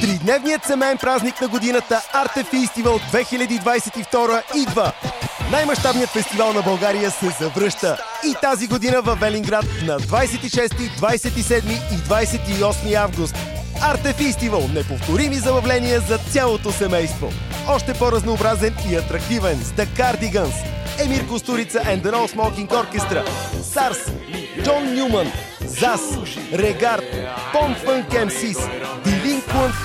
Тридневният семейен празник на годината Арте Фестивал 2022 идва! Най-мащабният фестивал на България се завръща и тази година във Велинград на 26, 27 и 28 август. Арте Фестивал – неповторими забавления за цялото семейство. Още по-разнообразен и атрактивен с The Cardigans, Емир Кустурица and the No Smoking Orchestra, Сарс, Джон Нюман, Зас, Регард, Пом Фънк МСИС, Дилин Куан